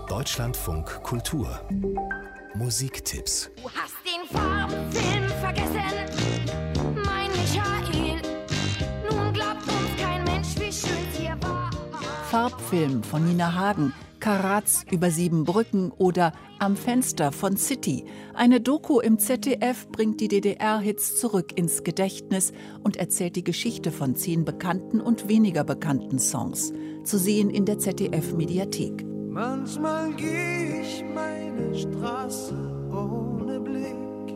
Deutschlandfunk Kultur Musiktipps. Du hast den Farbfilm vergessen, mein Michael. Nun glaubt uns kein Mensch, wie schön hier war. Farbfilm von Nina Hagen, Karatz über 7 Brücken oder Am Fenster von City. Eine Doku im ZDF bringt die DDR-Hits zurück ins Gedächtnis und erzählt die Geschichte von 10 bekannten und weniger bekannten Songs. Zu sehen in der ZDF-Mediathek. Manchmal gehe ich meine Straße ohne Blick.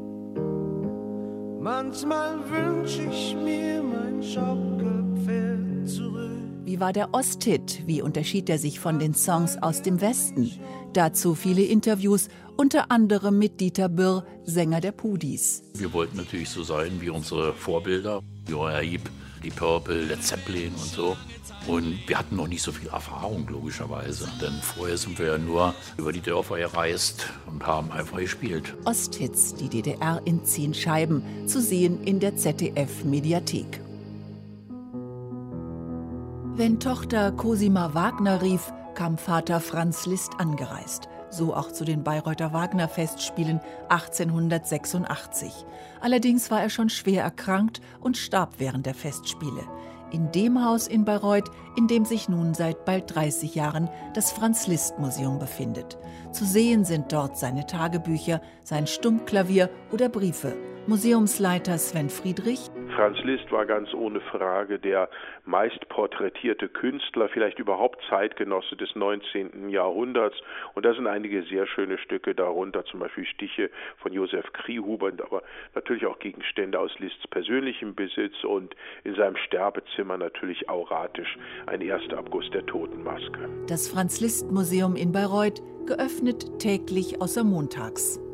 Manchmal wünsche ich mir mein Schaukelpferd zurück. Wie war der Osthit? Wie unterschied er sich von den Songs aus dem Westen? Dazu viele Interviews, unter anderem mit Dieter Birr, Sänger der Pudis. Wir wollten natürlich so sein wie unsere Vorbilder, Uriah Heep, die Purple, Led Zeppelin und so. Und wir hatten noch nicht so viel Erfahrung, logischerweise. Denn vorher sind wir ja nur über die Dörfer gereist und haben einfach gespielt. Osthits, die DDR in 10 Scheiben, zu sehen in der ZDF-Mediathek. Wenn Tochter Cosima Wagner rief, kam Vater Franz Liszt angereist. So auch zu den Bayreuther Wagner-Festspielen 1886. Allerdings war er schon schwer erkrankt und starb während der Festspiele. In dem Haus in Bayreuth, in dem sich nun seit bald 30 Jahren das Franz-Liszt-Museum befindet. Zu sehen sind dort seine Tagebücher, sein Stummklavier oder Briefe. Museumsleiter Sven Friedrich: Franz Liszt war ganz ohne Frage der meist porträtierte Künstler, vielleicht überhaupt Zeitgenosse des 19. Jahrhunderts. Und da sind einige sehr schöne Stücke darunter, zum Beispiel Stiche von Josef Kriehuber, aber natürlich auch Gegenstände aus Liszts persönlichem Besitz und in seinem Sterbezimmer natürlich auratisch ein 1. Abguss der Totenmaske. Das Franz-Liszt-Museum in Bayreuth, geöffnet täglich außer montags.